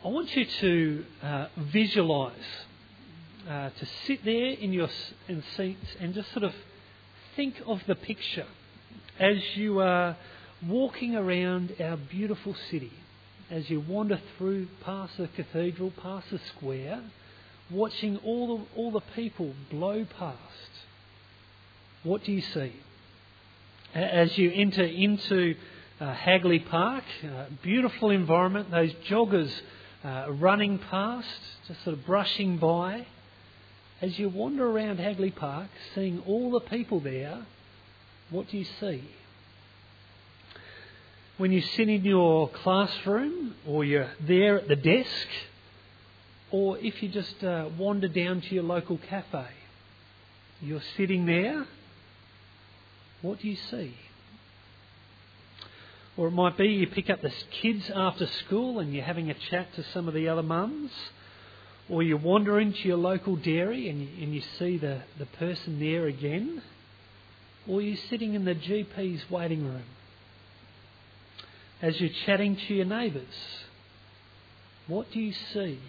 I want you to visualise, to sit there in seats and just sort of think of the picture as you are walking around our beautiful city, as you wander through past the cathedral, past the square, watching all the people blow past. What do you see? As you enter into Hagley Park, beautiful environment, those joggers running past, just sort of brushing by. As you wander around Hagley Park, seeing all the people there, what do you see? When you sit in your classroom, or you're there at the desk, or if you just wander down to your local cafe, you're sitting there, what do you see? Or it might be you pick up the kids after school and you're having a chat to some of the other mums. Or you wander into your local dairy and you see the person there again. Or you're sitting in the GP's waiting room as you're chatting to your neighbours. What do you see?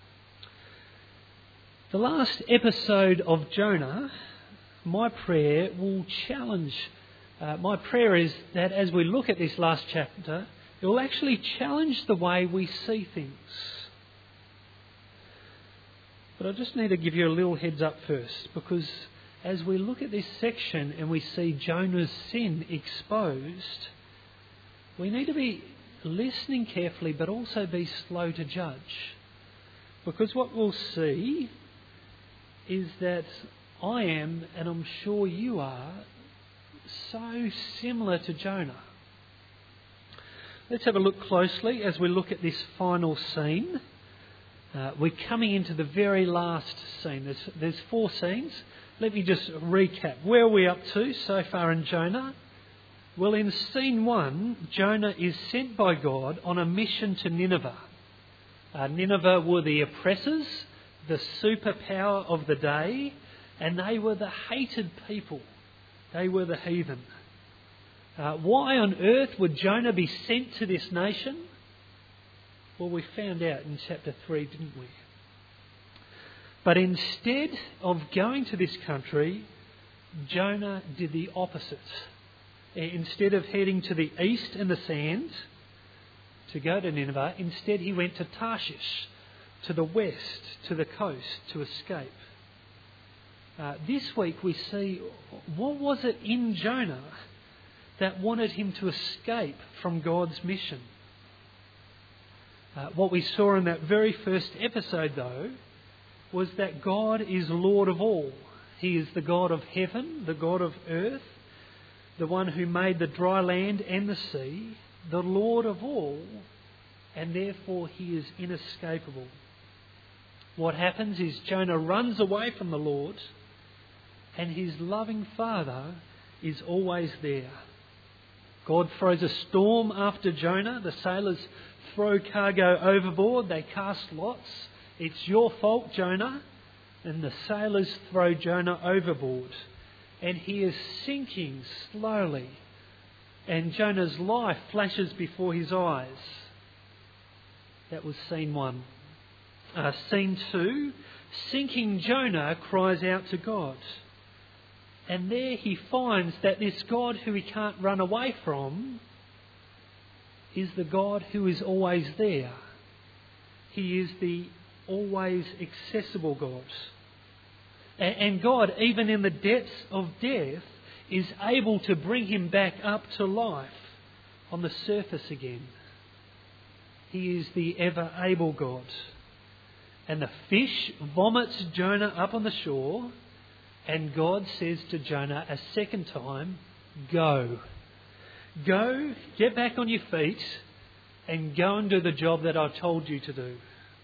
The last episode of Jonah, my prayer will challenge. My prayer is that as we look at this last chapter, it will actually challenge the way we see things. But I just need to give you a little heads up first, because as we look at this section and we see Jonah's sin exposed, we need to be listening carefully but also be slow to judge. Because what we'll see is that I am, and I'm sure you are, so similar to Jonah. Let's have a look closely as we look at this final scene. We're coming into the very last scene. There's 4 scenes. Let me just recap. Where are we up to so far in Jonah? Well, in scene 1, Jonah is sent by God on a mission to Nineveh. Nineveh were the oppressors, the superpower of the day, and they were the hated people. They were the heathen. Why on earth would Jonah be sent to this nation? Well, we found out in chapter 3, didn't we? But instead of going to this country, Jonah did the opposite. Instead of heading to the east in the sand to go to Nineveh, instead he went to Tarshish, to the west, to the coast, to escape. This week we see, what was it in Jonah that wanted him to escape from God's mission? What we saw in that very first episode, though, was that God is Lord of all. He is the God of heaven, the God of earth, the one who made the dry land and the sea, the Lord of all, and therefore he is inescapable. What happens is Jonah runs away from the Lord, and his loving Father is always there. God throws a storm after Jonah. The sailors throw cargo overboard. They cast lots. It's your fault, Jonah. And the sailors throw Jonah overboard. And he is sinking slowly. And Jonah's life flashes before his eyes. That was scene 1. Scene 2, sinking Jonah cries out to God. And there he finds that this God who he can't run away from is the God who is always there. He is the always accessible God. And God, even in the depths of death, is able to bring him back up to life on the surface again. He is the ever able God. And the fish vomits Jonah up on the shore, and God says to Jonah a second time, go. Go, get back on your feet, and go and do the job that I told you to do.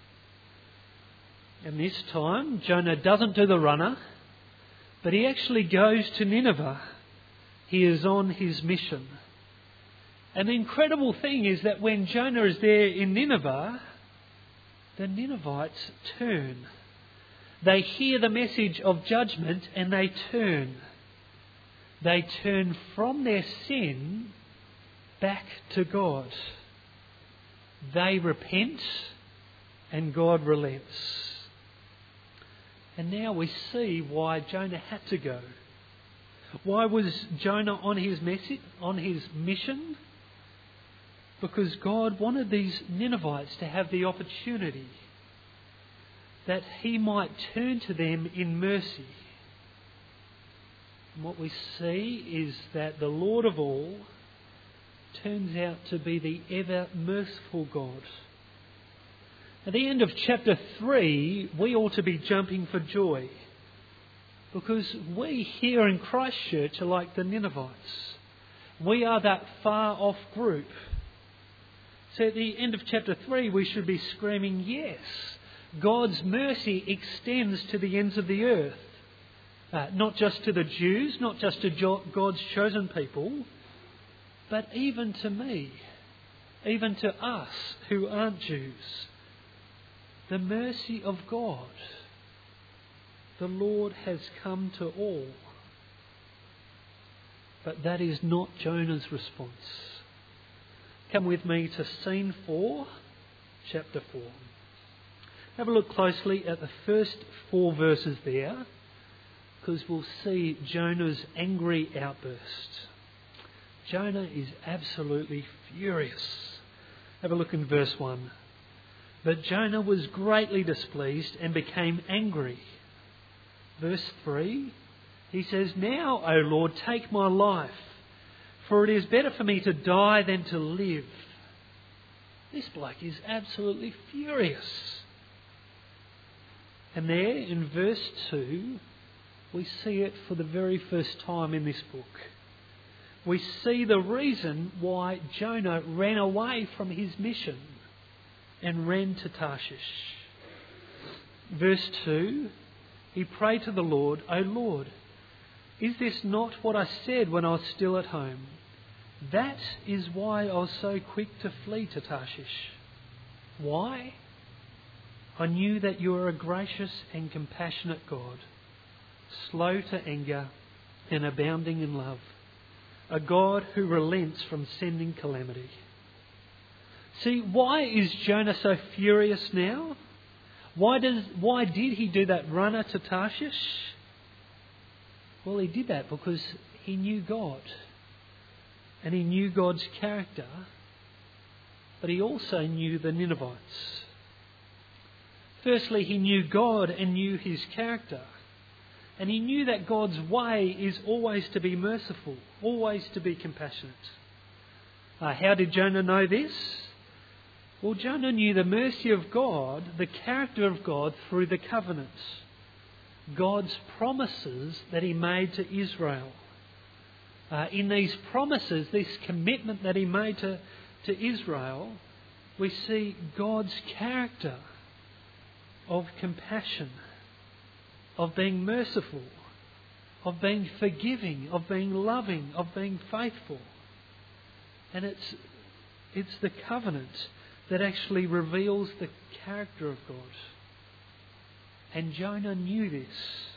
And this time, Jonah doesn't do the runner, but he actually goes to Nineveh. He is on his mission. And the incredible thing is that when Jonah is there in Nineveh, the Ninevites turn. They hear the message of judgment and they turn. They turn from their sin back to God. They repent and God relents. And now we see why Jonah had to go. Why was Jonah on his mission? Because God wanted these Ninevites to have the opportunity that he might turn to them in mercy. And what we see is that the Lord of all turns out to be the ever merciful God. At the end of chapter 3, we ought to be jumping for joy, because we here in Christchurch are like the Ninevites. We are that far off group. So at the end of chapter 3, we should be screaming, yes, God's mercy extends to the ends of the earth. Not just to the Jews, not just to God's chosen people, but even to me, even to us who aren't Jews. The mercy of God. The Lord has come to all. But that is not Jonah's response. Come with me to scene 4, chapter 4. Have a look closely at the first 4 verses there, because we'll see Jonah's angry outburst. Jonah is absolutely furious. Have a look in verse 1. But Jonah was greatly displeased and became angry. Verse 3, he says, Now, O Lord, take my life, for it is better for me to die than to live. This bloke is absolutely furious. And there in verse 2, we see it for the very first time in this book. We see the reason why Jonah ran away from his mission and ran to Tarshish. Verse 2, he prayed to the Lord, O Lord, is this not what I said when I was still at home? That is why I was so quick to flee to Tarshish. Why? I knew that you are a gracious and compassionate God, slow to anger and abounding in love, a God who relents from sending calamity. See, why is Jonah so furious now? Why did he do that runner to Tarshish? Well, he did that because he knew God. And he knew God's character. But he also knew the Ninevites. Firstly, he knew God and knew his character. And he knew that God's way is always to be merciful, always to be compassionate. How did Jonah know this? Well, Jonah knew the mercy of God, the character of God through the covenant. God's promises that he made to Israel. In these promises, this commitment that he made to Israel, we see God's character of compassion, of being merciful, of being forgiving, of being loving, of being faithful. And it's the covenant that actually reveals the character of God. And Jonah knew this.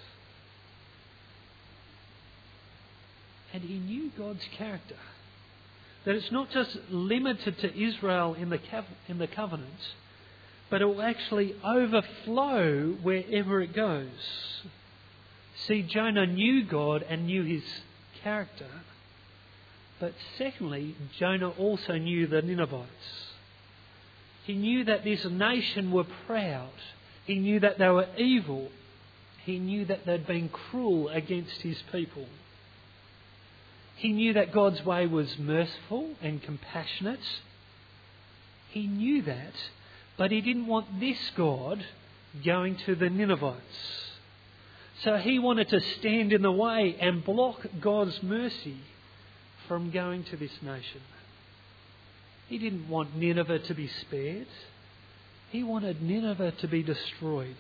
And he knew God's character. That it's not just limited to Israel in the covenant, but it will actually overflow wherever it goes. See, Jonah knew God and knew his character. But secondly, Jonah also knew the Ninevites. He knew that this nation were proud. He knew that they were evil. He knew that they'd been cruel against his people. He knew that God's way was merciful and compassionate. He knew that, but he didn't want this God going to the Ninevites. So he wanted to stand in the way and block God's mercy from going to this nation. He didn't want Nineveh to be spared. He wanted Nineveh to be destroyed.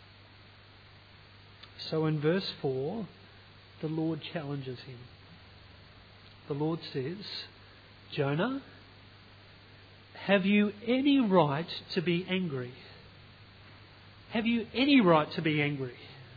So in verse 4, the Lord challenges him. The Lord says, Jonah, have you any right to be angry? Have you any right to be angry?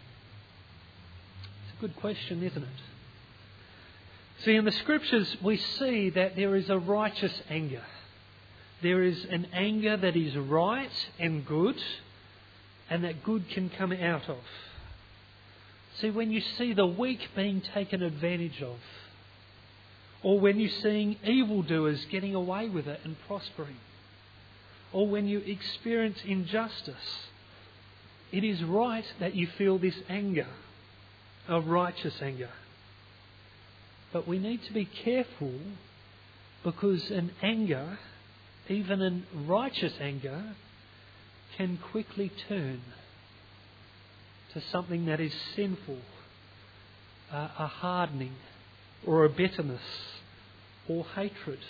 It's a good question, isn't it? See, in the Scriptures we see that there is a righteous anger. There is an anger that is right and good, and that good can come out of. See, when you see the weak being taken advantage of, or when you're seeing evildoers getting away with it and prospering, or when you experience injustice, it is right that you feel this anger, a righteous anger. But we need to be careful, because an anger, even a righteous anger, can quickly turn to something that is sinful, a hardening, or a bitterness, or hatred.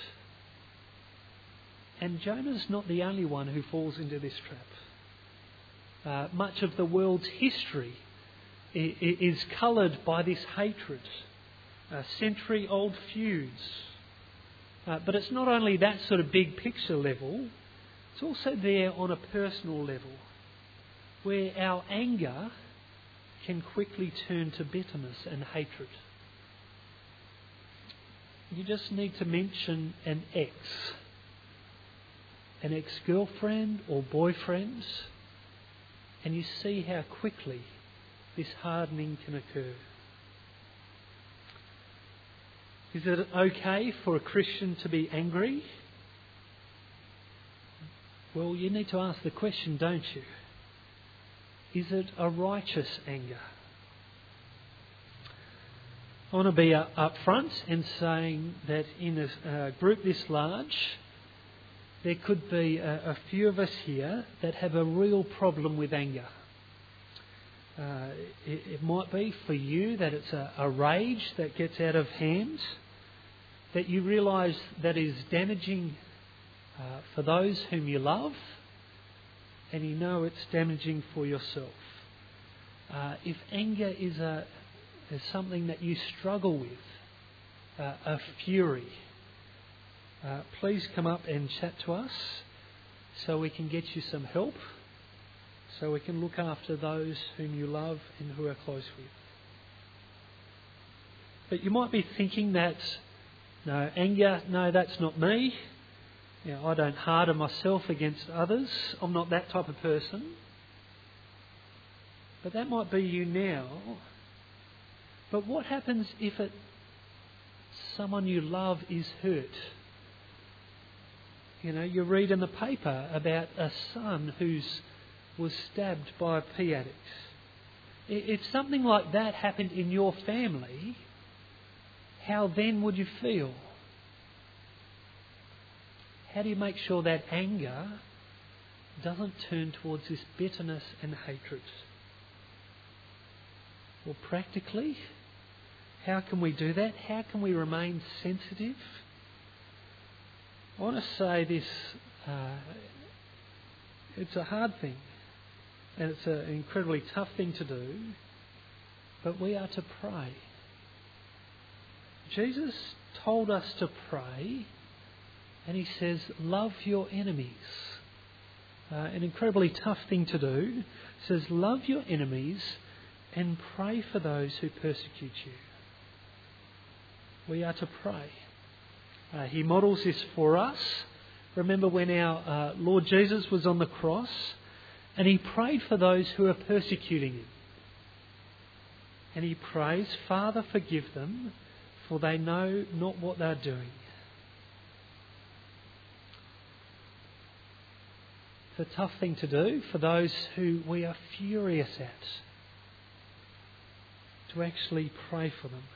And Jonah's not the only one who falls into this trap. Much of the world's history is coloured by this hatred, century-old feuds. But it's not only that sort of big picture level, it's also there on a personal level, where our anger can quickly turn to bitterness and hatred. You just need to mention an ex-girlfriend or boyfriend, and you see how quickly this hardening can occur. Is it okay for a Christian to be angry? Well, you need to ask the question, don't you? Is it a righteous anger? I want to be up front in saying that in a group this large, there could be a few of us here that have a real problem with anger. It might be for you that it's a rage that gets out of hand, that you realise that is damaging for those whom you love, and you know it's damaging for yourself. If anger is something that you struggle with, a fury, please come up and chat to us so we can get you some help, so we can look after those whom you love and who are close with. But you might be thinking that, no, anger, no, that's not me. You know, I don't harden myself against others. I'm not that type of person. But that might be you now. But what happens if someone you love is hurt? You know, you read in the paper about a son who was stabbed by a pee addict. If something like that happened in your family, how then would you feel? How do you make sure that anger doesn't turn towards this bitterness and hatred? Well, practically, how can we do that? How can we remain sensitive? I want to say this, it's a hard thing, and it's an incredibly tough thing to do, but we are to pray. Jesus told us to pray, and he says, love your enemies. An incredibly tough thing to do. He says, love your enemies and pray for those who persecute you. We are to pray. He models this for us. Remember when our Lord Jesus was on the cross and he prayed for those who are persecuting him. And he prays, Father, forgive them, for they know not what they're doing. It's a tough thing to do for those who we are furious at, to actually pray for them.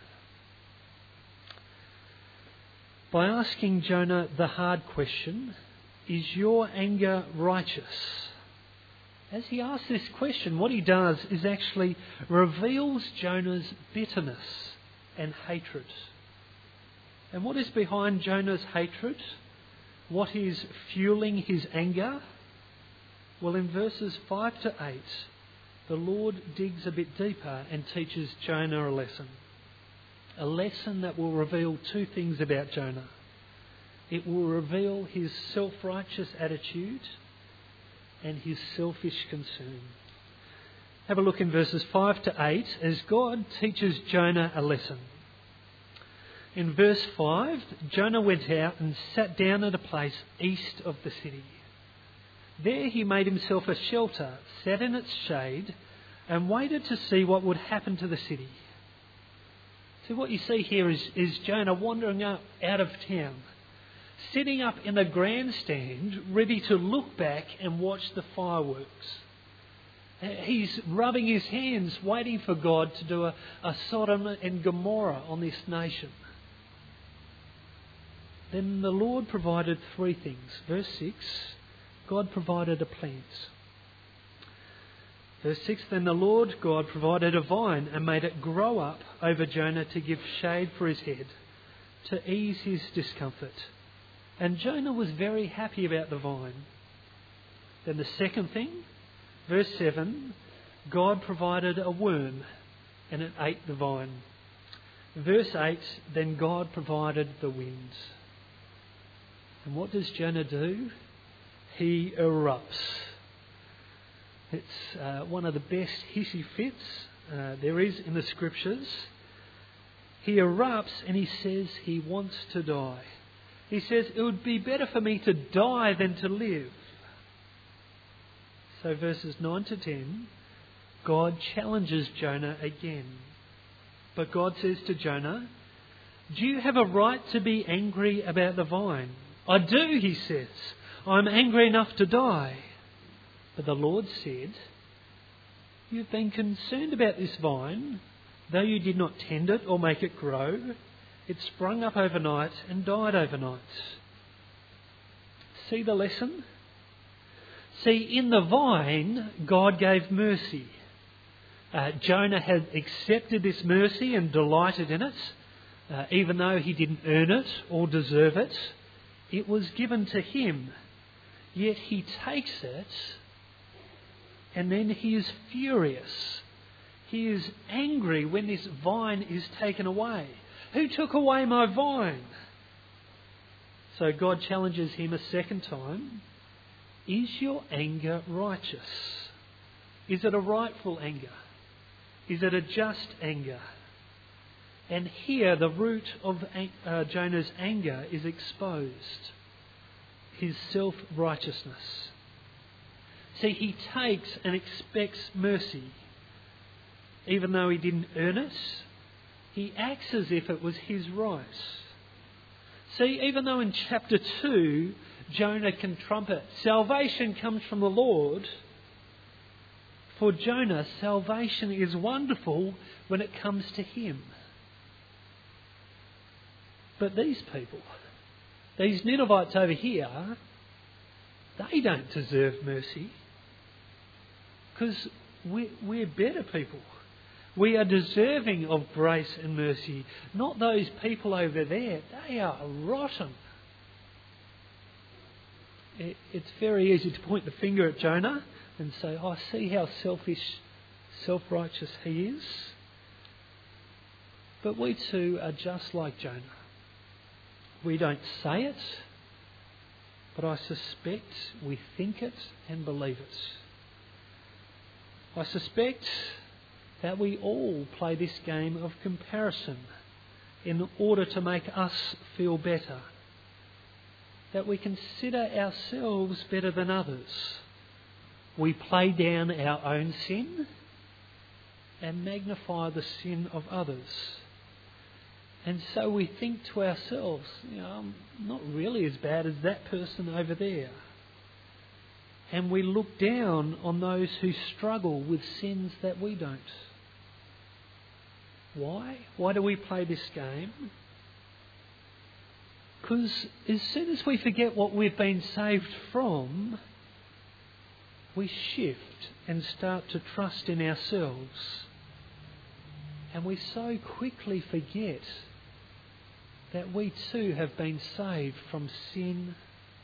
By asking Jonah the hard question, is your anger righteous? As he asks this question, what he does is actually reveals Jonah's bitterness and hatred. And what is behind Jonah's hatred? What is fueling his anger? Well, in verses 5 to 8, the Lord digs a bit deeper and teaches Jonah a lesson. A lesson that will reveal two things about Jonah. It will reveal his self-righteous attitude and his selfish concern. Have a look in verses 5 to 8 as God teaches Jonah a lesson. In verse 5, Jonah went out and sat down at a place east of the city. There he made himself a shelter, sat in its shade, and waited to see what would happen to the city. So what you see here is Jonah wandering out of town, sitting up in a grandstand, ready to look back and watch the fireworks. He's rubbing his hands, waiting for God to do a Sodom and Gomorrah on this nation. Then the Lord provided three things. Verse 6, God provided a plant. Verse 6, then the Lord God provided a vine and made it grow up over Jonah to give shade for his head, to ease his discomfort. And Jonah was very happy about the vine. Then the second thing, verse 7, God provided a worm and it ate the vine. Verse 8, then God provided the wind. And what does Jonah do? He erupts. It's one of the best hissy fits there is in the scriptures. He erupts and he says he wants to die. He says, it would be better for me to die than to live. So verses 9 to 10, God challenges Jonah again. But God says to Jonah, do you have a right to be angry about the vine? I do, he says. I'm angry enough to die. But the Lord said, you've been concerned about this vine, though you did not tend it or make it grow. It sprung up overnight and died overnight. See the lesson? See, in the vine, God gave mercy. Jonah had accepted this mercy and delighted in it, even though he didn't earn it or deserve it. It was given to him. Yet he takes it and then he is furious. He is angry when this vine is taken away. Who took away my vine? So God challenges him a second time. Is your anger righteous? Is it a rightful anger? Is it a just anger? And here the root of Jonah's anger is exposed. His self-righteousness. See, he takes and expects mercy. Even though he didn't earn it, he acts as if it was his right. See, even though in chapter 2, Jonah can trumpet, salvation comes from the Lord. For Jonah, salvation is wonderful when it comes to him. But these people, these Ninevites over here, they don't deserve mercy. Because we're better people. We are deserving of grace and mercy. Not those people over there. They are rotten. It's very easy to point the finger at Jonah and say, oh, see how selfish, self-righteous he is. But we too are just like Jonah. We don't say it, but I suspect we think it and believe it. I suspect that we all play this game of comparison in order to make us feel better. That we consider ourselves better than others. We play down our own sin and magnify the sin of others. And so we think to ourselves, I'm not really as bad as that person over there. And we look down on those who struggle with sins that we don't. Why? Why do we play this game? Because as soon as we forget what we've been saved from, we shift and start to trust in ourselves. And we so quickly forget that we too have been saved from sin.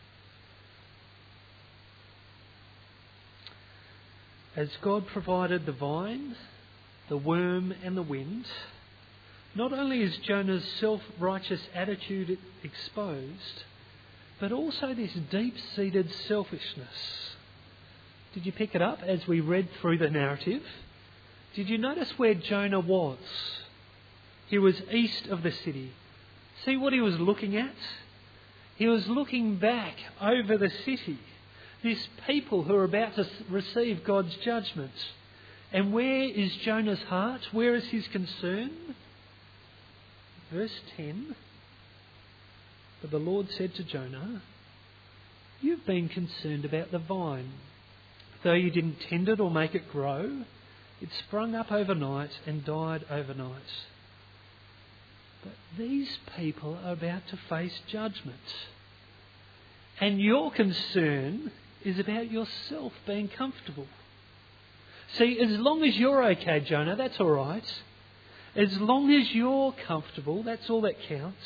As God provided the vine, the worm and the wind, not only is Jonah's self-righteous attitude exposed, but also this deep-seated selfishness. Did you pick it up as we read through the narrative? Did you notice where Jonah was? He was east of the city, See what he was looking at? He was looking back over the city, this people who are about to receive God's judgment. And where is Jonah's heart? Where is his concern? Verse 10, but the Lord said to Jonah, "You've been concerned about the vine. Though you didn't tend it or make it grow, it sprung up overnight and died overnight. But these people are about to face judgment. And your concern is about yourself being comfortable." See, as long as you're okay, Jonah, that's all right. As long as you're comfortable, that's all that counts.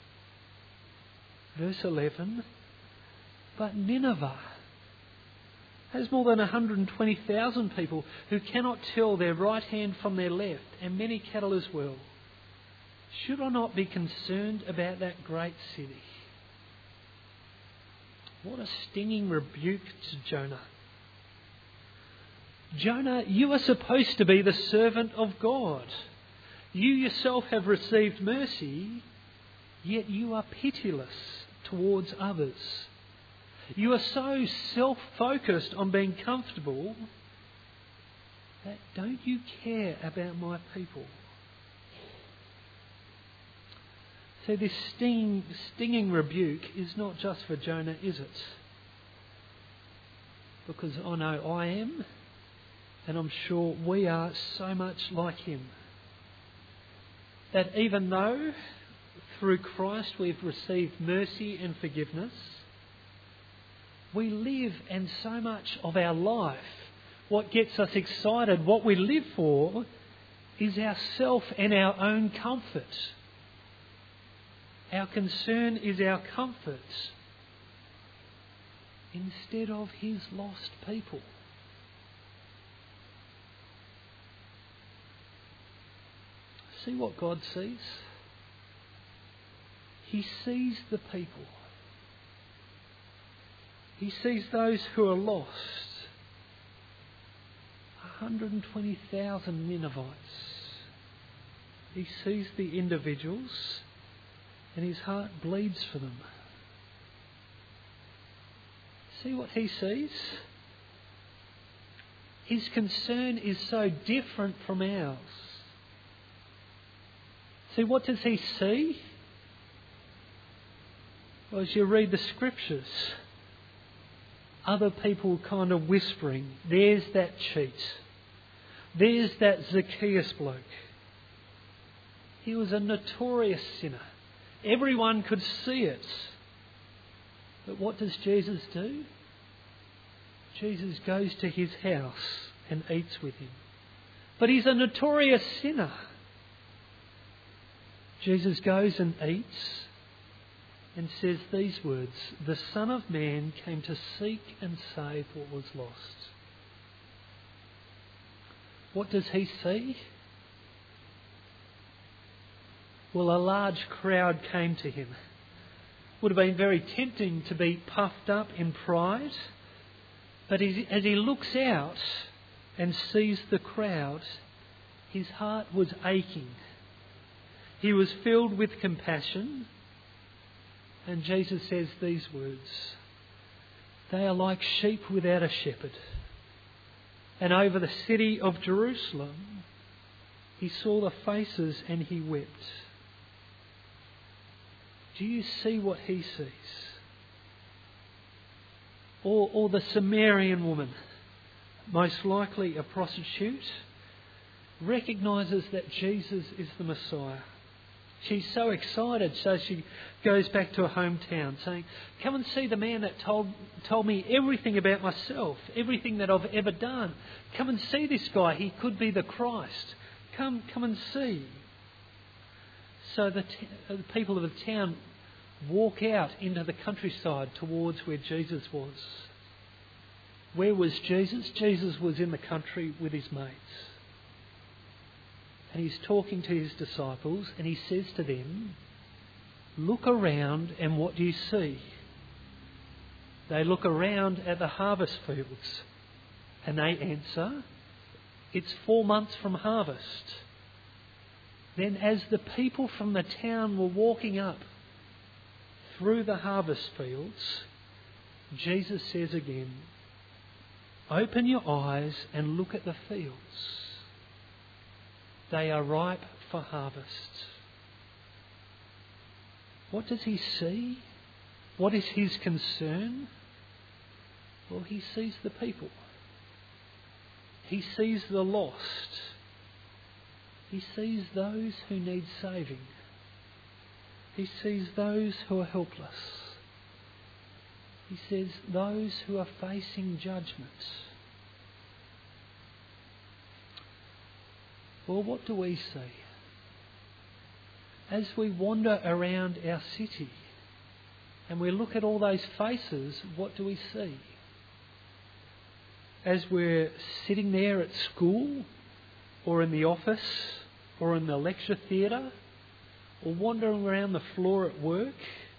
Verse 11, but Nineveh has more than 120,000 people who cannot tell their right hand from their left, and many cattle as well. Should I not be concerned about that great city? What a stinging rebuke to Jonah. Jonah, you are supposed to be the servant of God. You yourself have received mercy, yet you are pitiless towards others. You are so self-focused on being comfortable that don't you care about my people? So this stinging rebuke is not just for Jonah, is it? Because I know I am, and I'm sure we are so much like him. That even though through Christ we've received mercy and forgiveness, we live, and so much of our life, what gets us excited, what we live for, is ourself and our own comfort. Our concern is our comfort instead of his lost people. See what God sees? He sees the people. He sees those who are lost. 120,000 Ninevites. He sees the individuals, and his heart bleeds for them. See what he sees? His concern is so different from ours. See, what does he see? Well, as you read the scriptures, other people kind of whispering, there's that cheat. There's that Zacchaeus bloke. He was a notorious sinner. Everyone could see it. But what does Jesus do? Jesus goes to his house and eats with him. But he's a notorious sinner. Jesus goes and eats and says these words, "The Son of Man came to seek and save what was lost." What does he see? Well, a large crowd came to him. Would have been very tempting to be puffed up in pride. But as he looks out and sees the crowd, his heart was aching. He was filled with compassion. And Jesus says these words, "They are like sheep without a shepherd." And over the city of Jerusalem, he saw the faces and he wept. Do you see what he sees? Or the Samaritan woman, most likely a prostitute, recognises that Jesus is the Messiah. She's so excited, so she goes back to her hometown saying, "Come and see the man that told me everything about myself, everything that I've ever done. Come and see this guy, he could be the Christ. Come and see." So the people of the town walk out into the countryside towards where Jesus was. Where was Jesus? Jesus was in the country with his mates. And he's talking to his disciples and he says to them, "Look around and what do you see?" They look around at the harvest fields and they answer, "It's 4 months from harvest." Then as the people from the town were walking up through the harvest fields, Jesus says again, "Open your eyes and look at the fields. They are ripe for harvest." What does he see? What is his concern? Well, he sees the people. He sees the lost. He sees those who need saving. He sees those who are helpless. He says those who are facing judgment. Well, what do we see? As we wander around our city and we look at all those faces, what do we see? As we're sitting there at school or in the office or in the lecture theatre or wandering around the floor at work,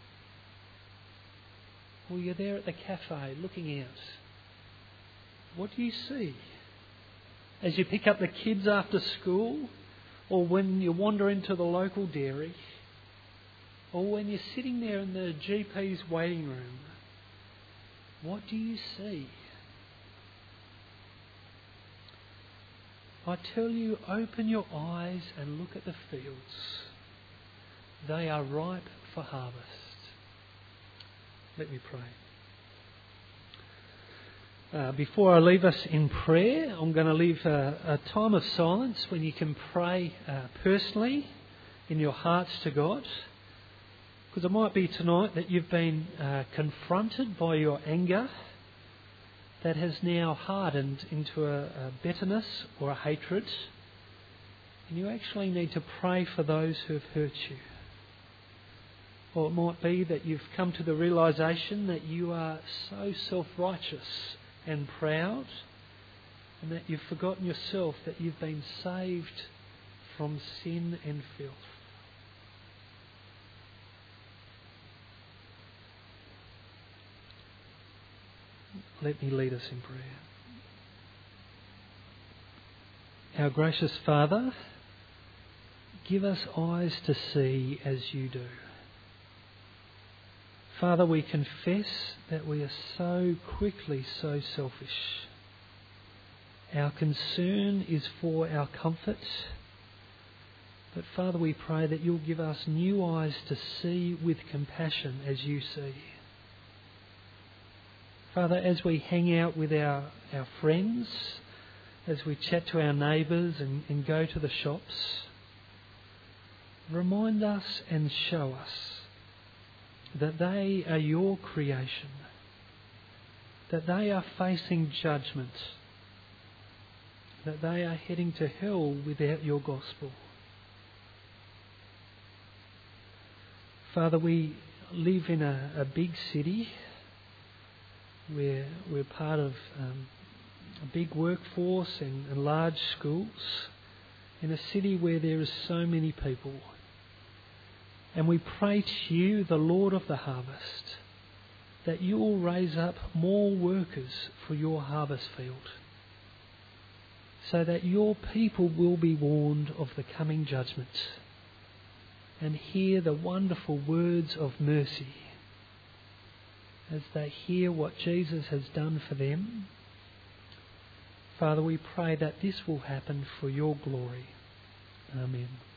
or you're there at the cafe looking out, what do you see? As you pick up the kids after school, or when you wander into the local dairy, or when you're sitting there in the GP's waiting room, what do you see? I tell you, open your eyes and look at the fields. They are ripe for harvest. Let me pray. Before I leave us in prayer, I'm going to leave a time of silence when you can pray personally in your hearts to God. Because it might be tonight that you've been confronted by your anger that has now hardened into a bitterness or a hatred. And you actually need to pray for those who have hurt you. Or it might be that you've come to the realisation that you are so self-righteous and proud, and that you've forgotten yourself, that you've been saved from sin and filth. Let me lead us in prayer. Our gracious Father, give us eyes to see as you do. Father, we confess that we are so quickly so selfish. Our concern is for our comfort. But Father, we pray that you'll give us new eyes to see with compassion as you see. Father, as we hang out with our friends, as we chat to our neighbours and go to the shops, remind us and show us that they are your creation, that they are facing judgment, that they are heading to hell without your gospel. Father, we live in a big city where we're part of a big workforce and large schools, in a city where there is so many people. And we pray to you, the Lord of the harvest, that you will raise up more workers for your harvest field, so that your people will be warned of the coming judgment and hear the wonderful words of mercy as they hear what Jesus has done for them. Father, we pray that this will happen for your glory. Amen.